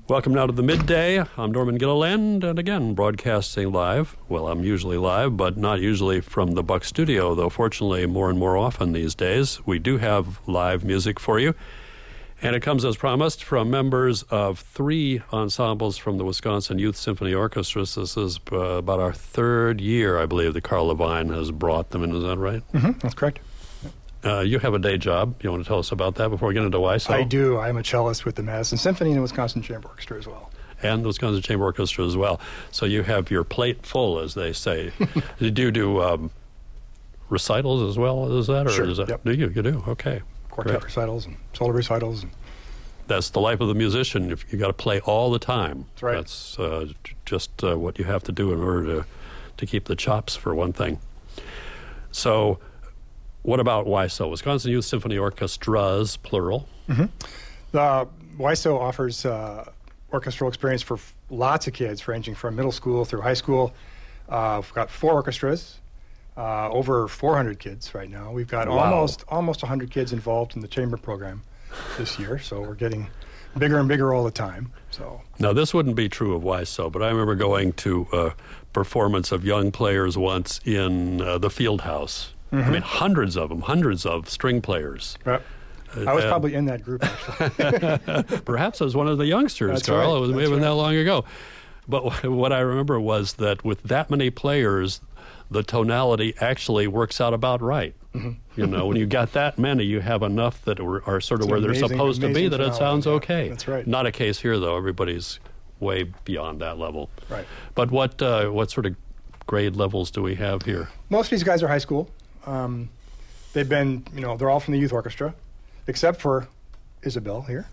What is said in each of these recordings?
Welcome now to the midday. I'm Norman Gilliland, and again, broadcasting live. Well, I'm usually live, but not usually from the Buck Studio, though fortunately more and more often these days. We do have live music for you, and it comes as promised from members of 3 ensembles from the Wisconsin Youth Symphony Orchestras. This is about our 3rd year, I believe, that Carl Levine has brought them in. Is that right? Mm-hmm, that's correct. You have a day job. You want to tell us about that before we get into WISO? I do. I'm a cellist with the Madison Symphony and the Wisconsin Chamber Orchestra as well. And the Wisconsin Chamber Orchestra as well. So you have your plate full, as they say. Do you do recitals as well as that? Or Sure. Is that, Yep. Do you? You do? Okay. Quartet Great. recitals and solo recitals. And That's the life of the musician. If you got to play all the time. That's right. That's just what you have to do in order to keep the chops, for one thing. So what about WISO? Wisconsin Youth Symphony Orchestras, plural. mm-hmm. The WISO offers orchestral experience for lots of kids, ranging from middle school through high school. We've got 4 orchestras, over 400 kids right now. We've got Wow. almost 100 kids involved in the chamber program this year, so we're getting bigger and bigger all the time. So Now, this wouldn't be true of WISO, but I remember going to a performance of young players once in the field house. I mean, hundreds of string players. I was probably in that group, actually. Perhaps I was one of the youngsters, That's Carl. right. It was That's maybe right. that long ago. But what I remember was that with that many players, the tonality actually works out about right. Mm-hmm. You know, when you got that many, you have enough that are sort of It's where they're amazing- supposed to be, amazing that it phenomena, sounds yeah. okay. That's right. Not a case here, though. Everybody's way beyond that level. Right. But what sort of grade levels do we have here? Most of these guys are high school. They've been, they're all from the youth orchestra, except for Isabel here.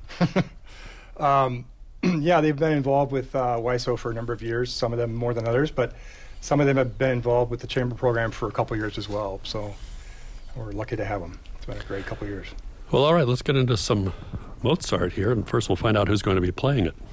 Yeah, they've been involved with WISO for a number of years, some of them more than others, but some of them have been involved with the chamber program for a couple of years as well, so we're lucky to have them. It's been a great couple of years. Well, all right, let's get into some Mozart here, and first we'll find out who's going to be playing it.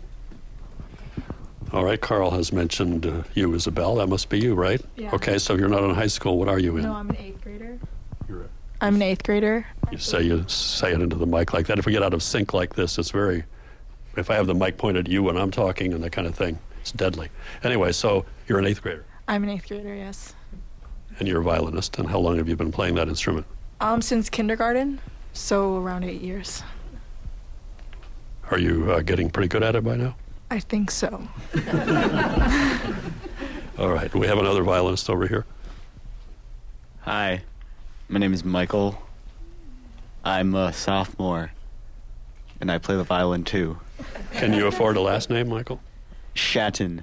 All right, Carl has mentioned you, Isabel. That must be you, right? Yeah. Okay, so you're not in high school. What are you in? No, I'm an 8th grader. You're a- I'm an 8th grader. You say it into the mic like that. If we get out of sync like this, it's very... If I have the mic pointed at you when I'm talking and that kind of thing, it's deadly. Anyway, so you're an 8th grader, I'm an 8th grader, yes. and you're a violinist. And how long have you been playing that instrument? Since kindergarten, so around 8 years. Are you getting pretty good at it by now? I think so. All right, we have another violinist over here. Hi, my name is Michael. I'm a sophomore, and I play the violin too. Can you afford a last name, Michael? Shatton.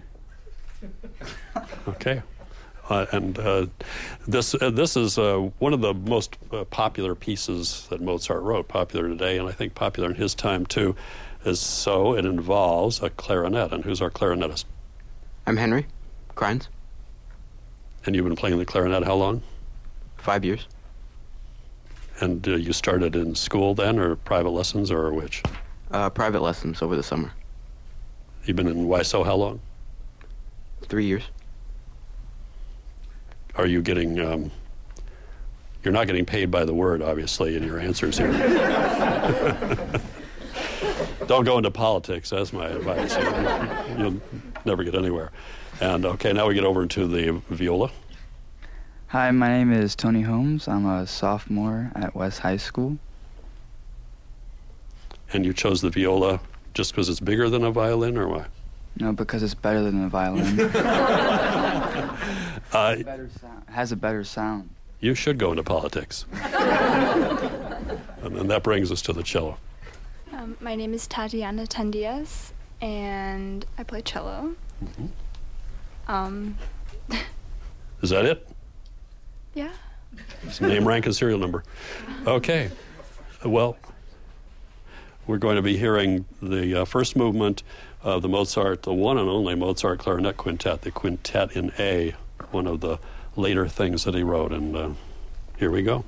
Okay. This is one of the most popular pieces that Mozart wrote, popular today, and I think popular in his time too. It involves a clarinet. And who's our clarinetist? I'm Henry Crines. And you've been playing the clarinet how long? 5 years. And you started in school then, or private lessons, or which? Private lessons over the summer. You've been in WISO how long? 3 years. Are you getting... you're not getting paid by the word, obviously, in your answers here. Don't go into politics. That's my advice. You'll never get anywhere. And, okay, now we get over into the viola. Hi, my name is Tony Holmes. I'm a sophomore at West High School. And you chose the viola just because it's bigger than a violin, or why? No, because it's better than a violin. Has a better sound. You should go into politics. And then that brings us to the cello. My name is Tatiana Tendias, and I play cello. Is that it? Yeah. Name, rank, and serial number. Okay. Well, we're going to be hearing the first movement of the Mozart, the one and only Mozart Clarinet Quintet, the Quintet in A, one of the later things that he wrote. And here we go.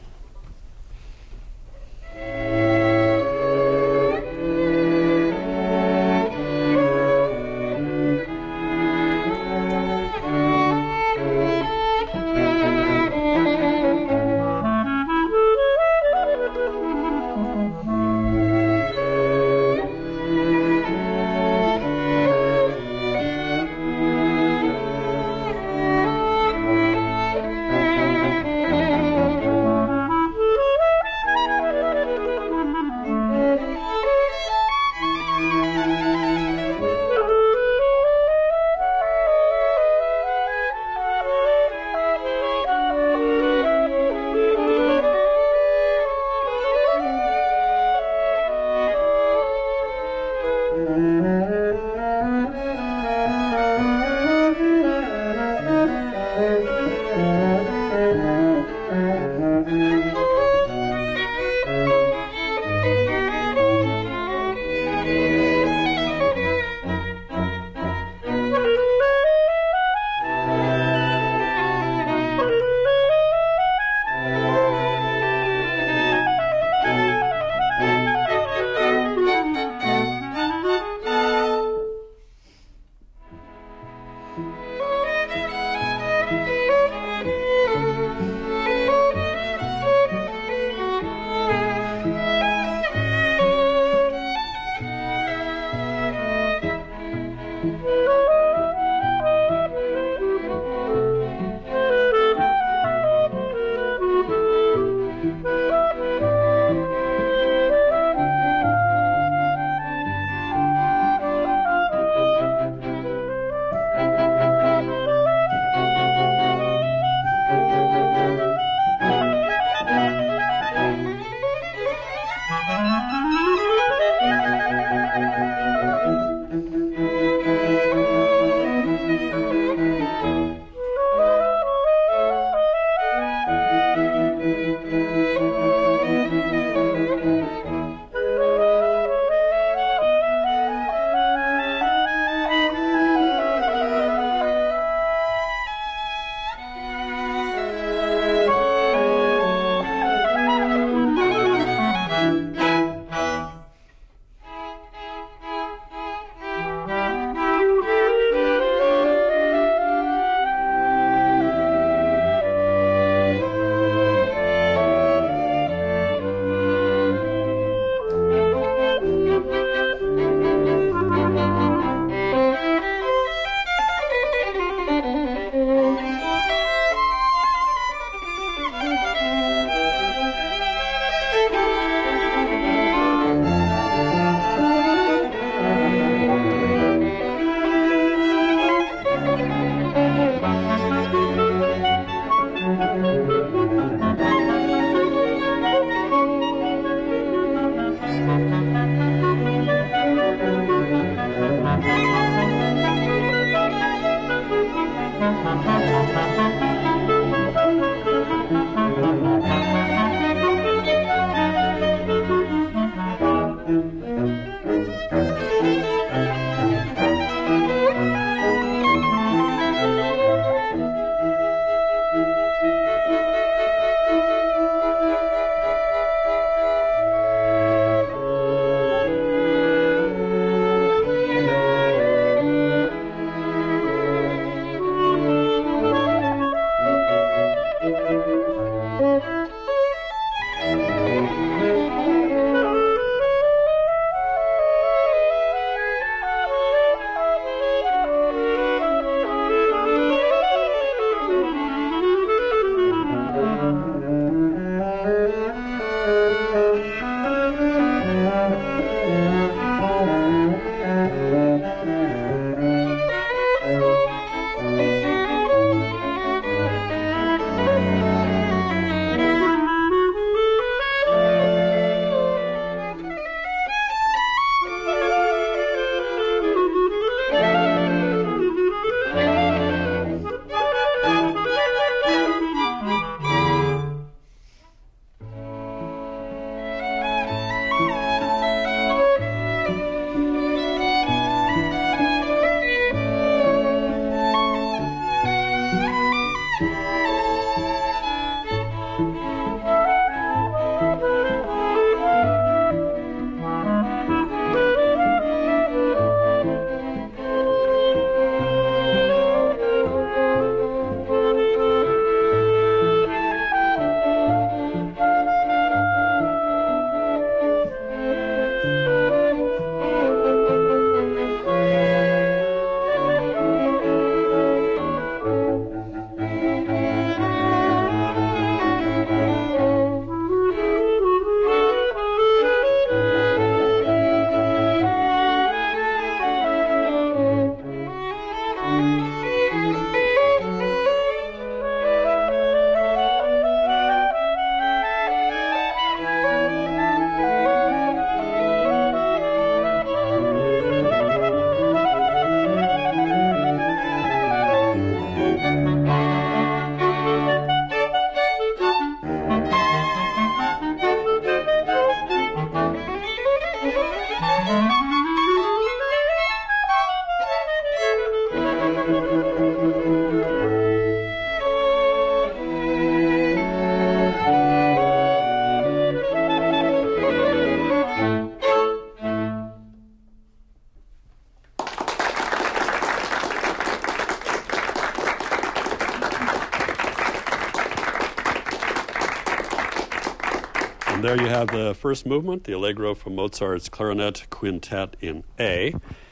And there you have the first movement, the Allegro from Mozart's Clarinet Quintet in A,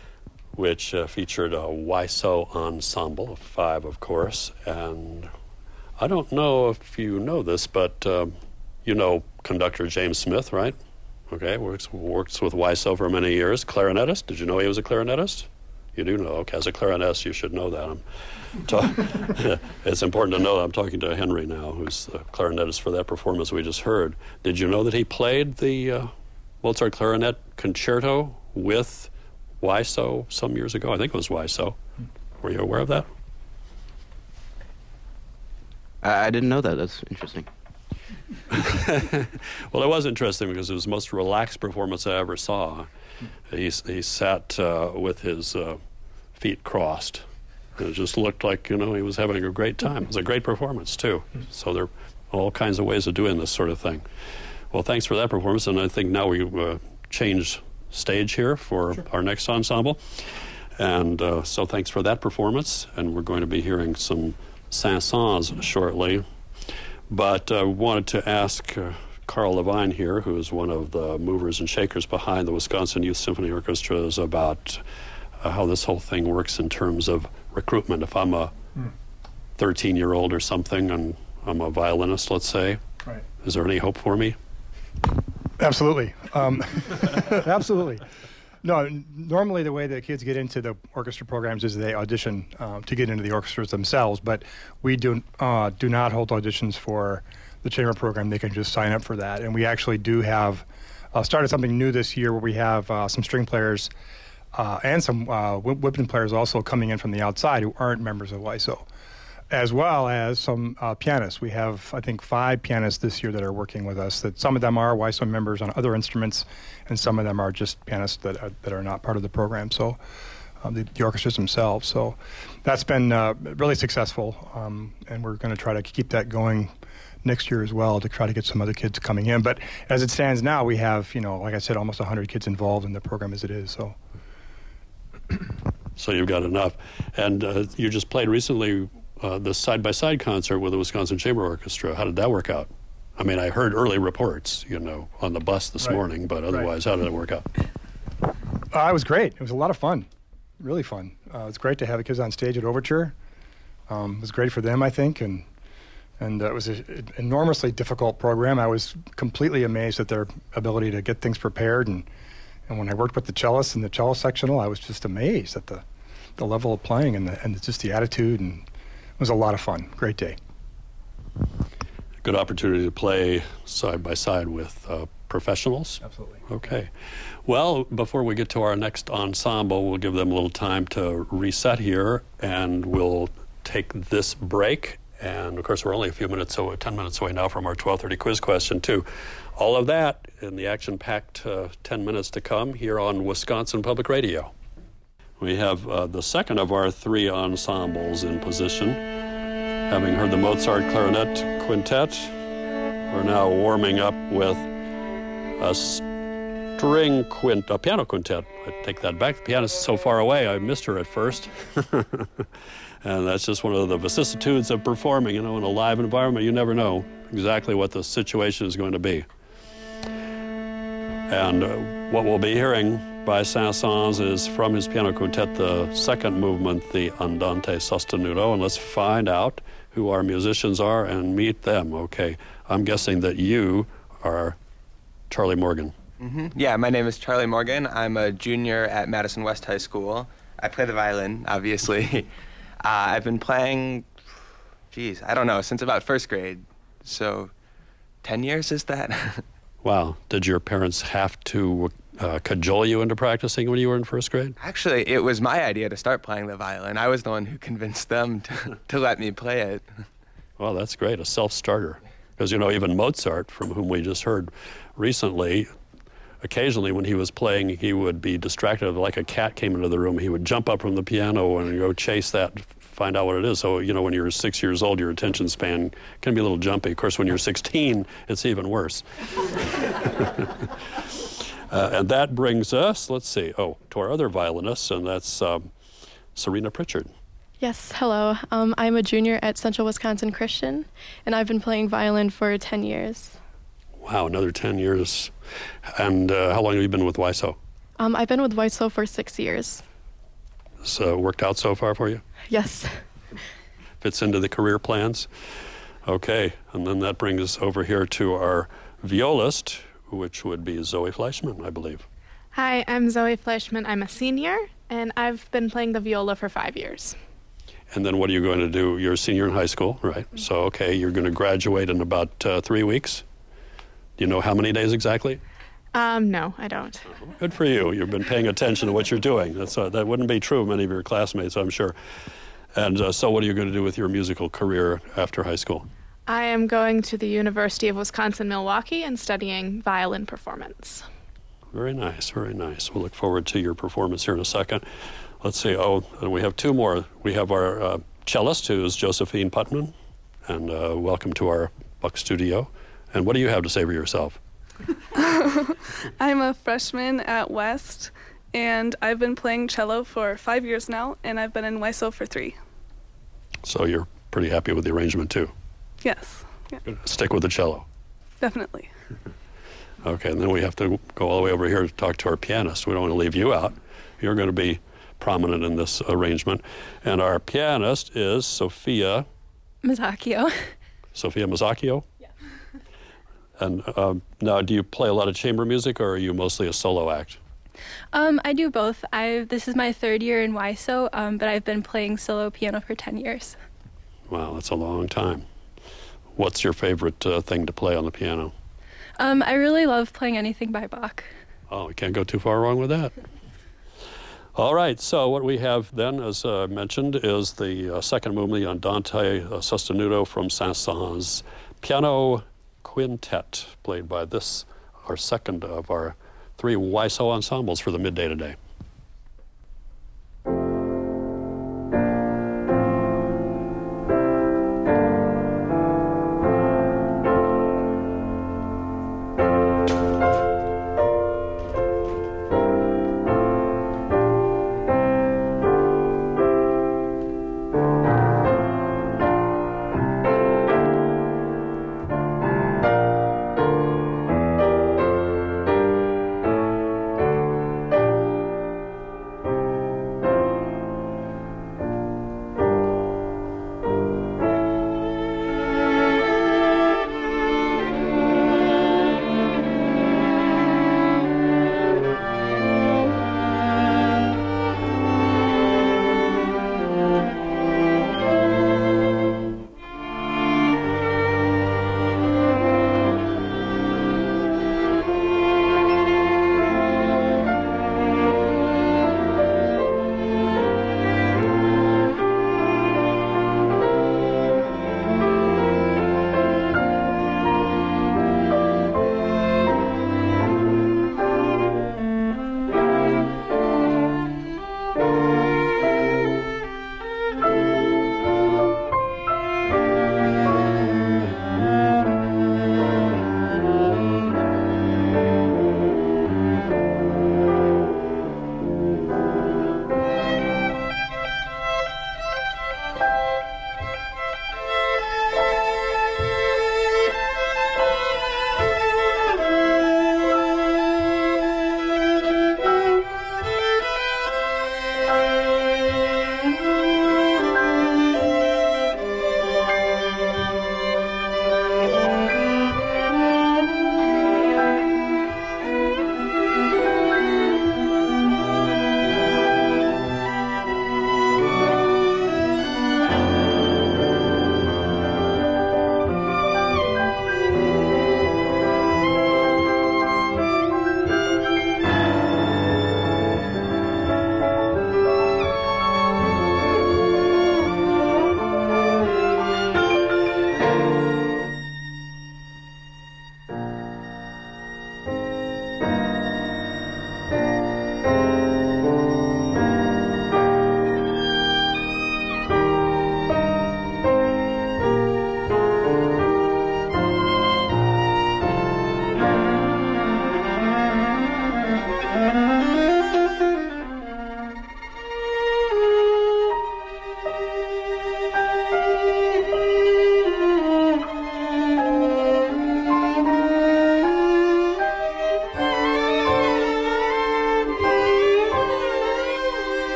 which featured a Wiseau ensemble of 5, of course. And I don't know if you know this, but you know conductor James Smith, right? Okay, works with Wiseau for many years. Clarinetist. Did you know he was a clarinetist? You do know. Okay, as a clarinetist, you should know that. It's important to know that I'm talking to Henry now, who's the clarinetist for that performance we just heard. Did you know that he played the Mozart Clarinet Concerto with Wiseau some years ago? I think it was Wiseau. Were you aware of that? I didn't know that. That's interesting. Well, it was interesting because it was the most relaxed performance I ever saw. He sat with his feet crossed. It just looked like, he was having a great time. It was a great performance, too. So there are all kinds of ways of doing this sort of thing. Well, thanks for that performance, and I think now we change stage here for our next ensemble. And so thanks for that performance, and we're going to be hearing some Saint-Saëns shortly. But I wanted to ask Carl Levine here, who is one of the movers and shakers behind the Wisconsin Youth Symphony Orchestras, about how this whole thing works in terms of recruitment. If I'm a 13-year-old or something and I'm a violinist, let's say, Right. Is there any hope for me? Absolutely. Absolutely. No, normally the way that kids get into the orchestra programs is they audition to get into the orchestras themselves, but we do not hold auditions for the chamber program. They can just sign up for that. And we actually do have started something new this year where we have some string players and some women players also coming in from the outside who aren't members of WISO, as well as some pianists. We have, I think, 5 pianists this year that are working with us. That some of them are WISO members on other instruments, and some of them are just pianists that are not part of the program. So the orchestras themselves. So that's been really successful, and we're going to try to keep that going next year as well to try to get some other kids coming in. But as it stands now, we have, like I said, almost 100 kids involved in the program as it is. So you've got enough. And you just played recently the side-by-side concert with the Wisconsin Chamber Orchestra. How did that work out? I mean, I heard early reports, on the bus this morning, but otherwise, how did it work out? It was great. It was a lot of fun, really fun. It was great to have the kids on stage at Overture. It was great for them, I think, and it was an enormously difficult program. I was completely amazed at their ability to get things prepared, and when I worked with the cellists in the cello sectional, I was just amazed at the level of playing and just the attitude, and it was a lot of fun. Great day. Good opportunity to play side by side with professionals. Absolutely. Okay. Well, before we get to our next ensemble, we'll give them a little time to reset here, and we'll take this break. And, of course, we're only 10 minutes away now from our 12:30 quiz question, too. All of that in the action-packed 10 minutes to come here on Wisconsin Public Radio. We have the second of our 3 ensembles in position. Having heard the Mozart Clarinet Quintet, we're now warming up with a piano quintet. I take that back. The pianist is so far away, I missed her at first. And that's just one of the vicissitudes of performing. In a live environment, you never know exactly what the situation is going to be. And what we'll be hearing by Saint-Saëns is from his piano quintet, the second movement, the Andante Sostenuto. And let's find out who our musicians are and meet them. Okay, I'm guessing that you are Charlie Morgan. Mm-hmm. Yeah, my name is Charlie Morgan. I'm a junior at Madison West High School. I play the violin, obviously. I've been playing, I don't know, since about first grade. So 10 years, is that? Wow. Did your parents have to cajole you into practicing when you were in first grade? Actually, it was my idea to start playing the violin. I was the one who convinced them to let me play it. Well, that's great, a self-starter. Because, even Mozart, from whom we just heard recently, occasionally when he was playing, he would be distracted. Like a cat came into the room, he would jump up from the piano and go chase that, find out what it is. So, when you're 6 years old, your attention span can be a little jumpy. Of course, when you're 16, it's even worse. And that brings us, to our other violinist, and that's Serena Pritchard. Yes, hello. I'm a junior at Central Wisconsin Christian, and I've been playing violin for 10 years. Wow, another 10 years. And how long have you been with WISO? I've been with WISO for 6 years. So worked out so far for you? Yes. Fits into the career plans? Okay, and then that brings us over here to our violist, which would be Zoe Fleischman, I believe. Hi, I'm Zoe Fleischman. I'm a senior, and I've been playing the viola for 5 years. And then what are you going to do? You're a senior in high school, right? Mm-hmm. So, okay, you're going to graduate in about 3 weeks. Do you know how many days exactly? No, I don't. Good for you. You've been paying attention to what you're doing. That wouldn't be true of many of your classmates, I'm sure. And so what are you going to do with your musical career after high school? I am going to the University of Wisconsin-Milwaukee and studying violin performance. Very nice, very nice. We'll look forward to your performance here in a second. Let's see. Oh, and we have 2 more. We have our cellist, who is Josephine Putman, and welcome to our Buck studio. And what do you have to say for yourself? I'm a freshman at West, and I've been playing cello for 5 years now, and I've been in WISO for 3. So you're pretty happy with the arrangement, too? Yes. Yeah. Stick with the cello. Definitely. Okay, and then we have to go all the way over here to talk to our pianist. We don't want to leave you out. You're going to be prominent in this arrangement. And our pianist is Sophia Mazzacchio. Sophia Mazzacchio? Yeah. And now, do you play a lot of chamber music, or are you mostly a solo act? I do both. This is my 3rd year in WISO, but I've been playing solo piano for 10 years. Wow, that's a long time. What's your favorite thing to play on the piano? I really love playing anything by Bach. Oh, we can't go too far wrong with that. All right, so what we have then, as mentioned, is the second movement, the Andante Sostenuto from Saint-Saëns Piano Quintet, played by this, our second of our 3 WISO ensembles for the midday today.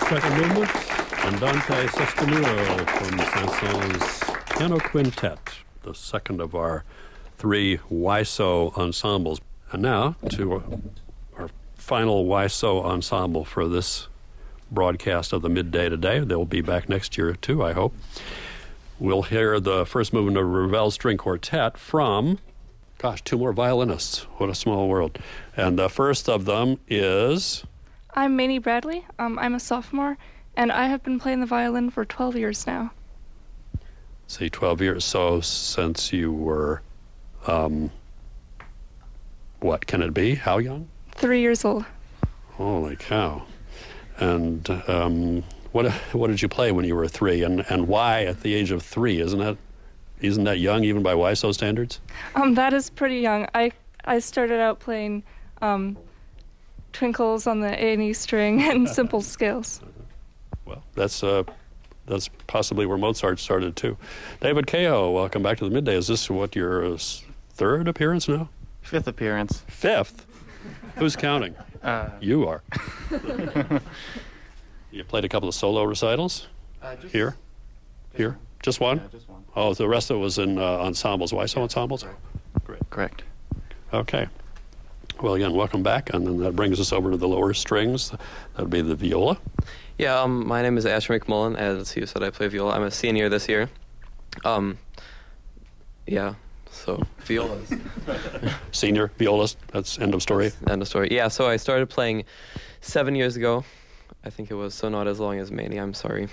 second movement, Andante Sostenuto from Saint-Saëns Piano Quintet, the second of our 3 YSO ensembles. And now to our final YSO ensemble for this broadcast of the midday today. They'll be back next year too, I hope. We'll hear the first movement of Ravel String Quartet from, 2 more violinists. What a small world. And the first of them is... I'm Manny Bradley. I'm a sophomore, and I have been playing the violin for 12 years now. See, 12 years. So since you were, what can it be? How young? 3 years old. Holy cow. And what did you play when you were 3, and why at the age of 3? Isn't that young even by YSO standards? That is pretty young. I started out playing twinkles on the A and E string and simple scales. Well, that's possibly where Mozart started too. David Cahill, welcome back to the midday. Is this what your 3rd appearance now? 5th appearance. 5th? Who's counting? You are. You played a couple of solo recitals? Here? Just one? Yeah, just one. Oh, the rest of it was in ensembles. YSO ensembles? Great. Correct. Okay. Well, again, welcome back. And then that brings us over to the lower strings. That would be the viola. Yeah, my name is Asher McMullen. As you said, I play viola. I'm a senior this year. Yeah, so violas. Senior violist. That's end of story. End of story. Yeah, so I started playing 7 years ago. I think it was, so not as long as Manny. I'm sorry.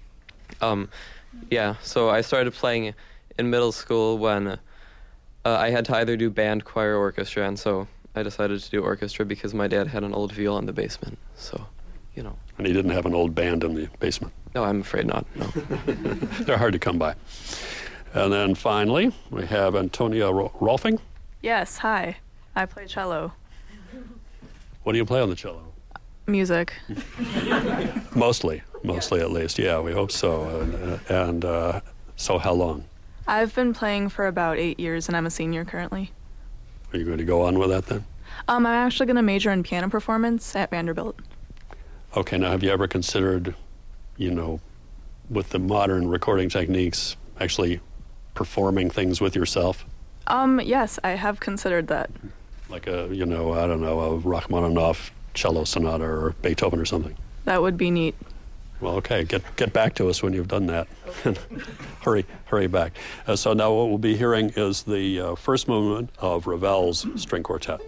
Yeah, so I started playing in middle school when I had to either do band, choir, or orchestra, and so I decided to do orchestra because my dad had an old viola in the basement, so, you know. And he didn't have an old band in the basement? No, I'm afraid not, no. They're hard to come by. And then finally, we have Antonia Rolfing. Yes, hi. I play cello. What do you play on the cello? Music. Mostly at least. Yeah, we hope so. So how long? I've been playing for about 8 years, and I'm a senior currently. Are you going to go on with that then? I'm actually going to major in piano performance at Vanderbilt. Okay, now have you ever considered, with the modern recording techniques, actually performing things with yourself? Yes, I have considered that. Like a Rachmaninoff cello sonata or Beethoven or something? That would be neat. Well, okay, get back to us when you've done that. hurry back. So now what we'll be hearing is the first movement of Ravel's String Quartet.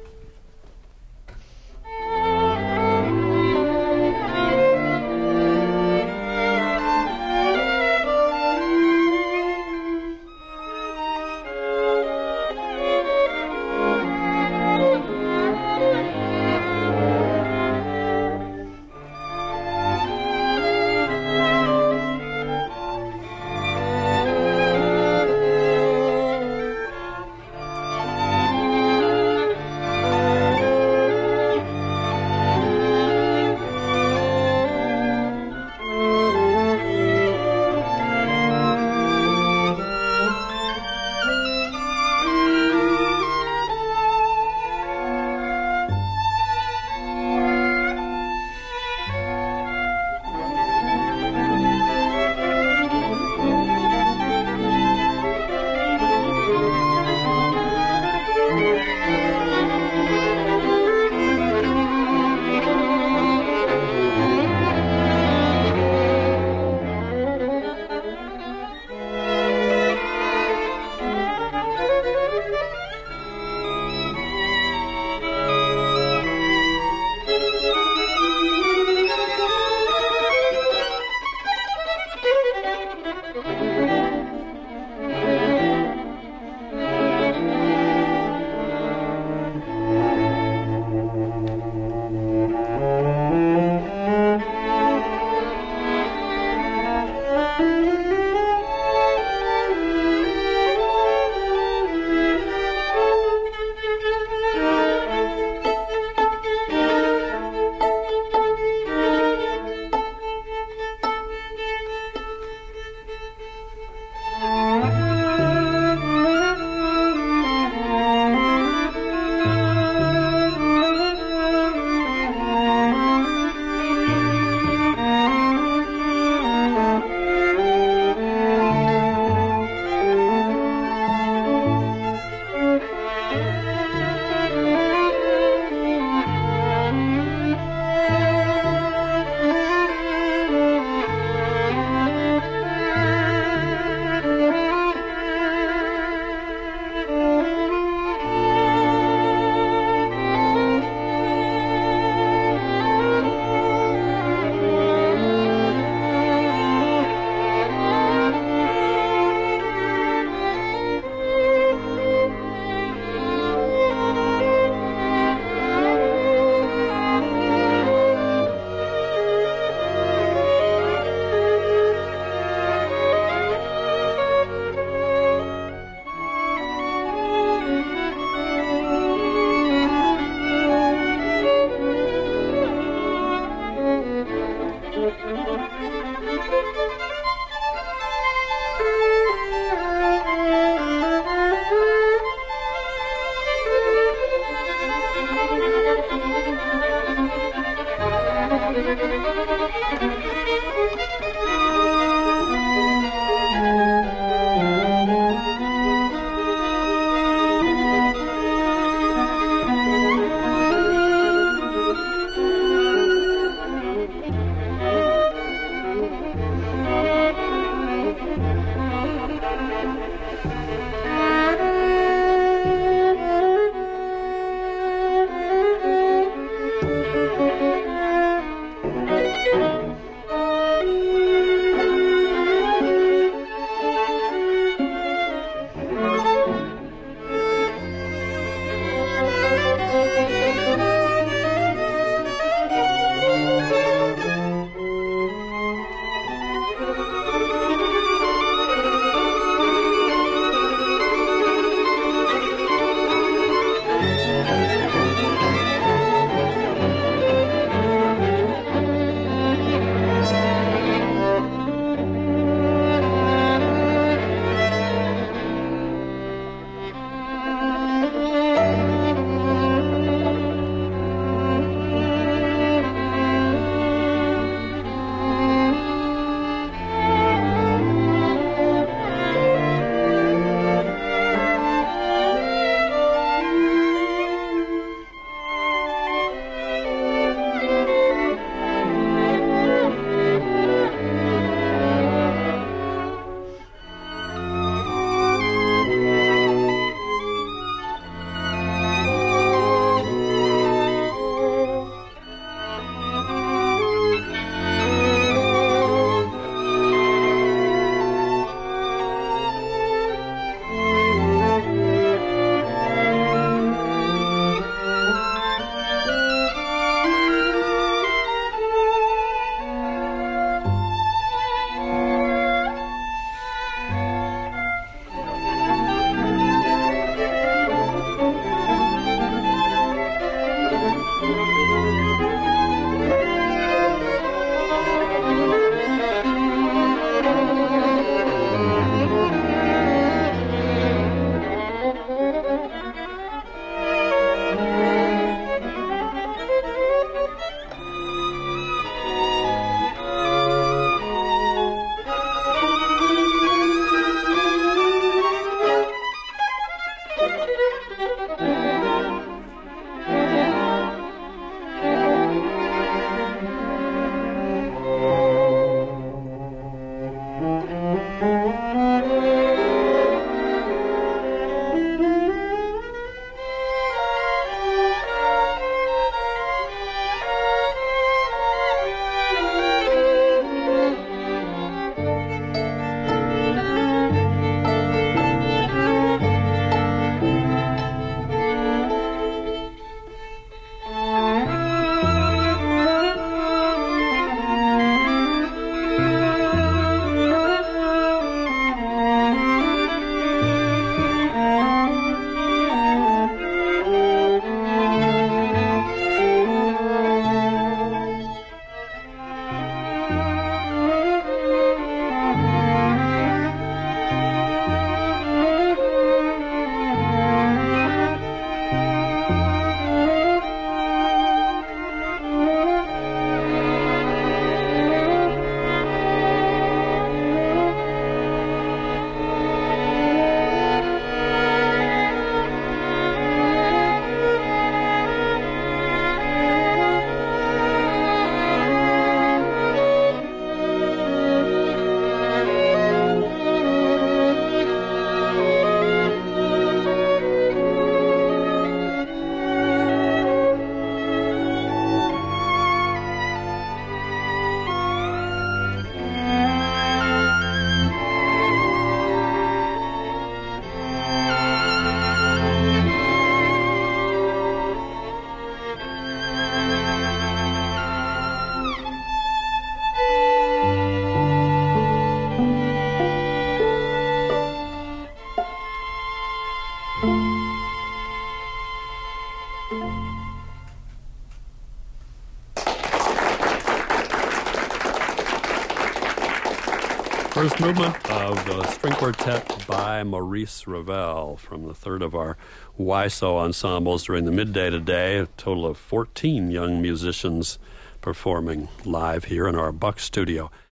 First movement of the string quartet by Maurice Ravel from the third of our WISO ensembles during the midday today. A total of 14 young musicians performing live here in our Buck studio.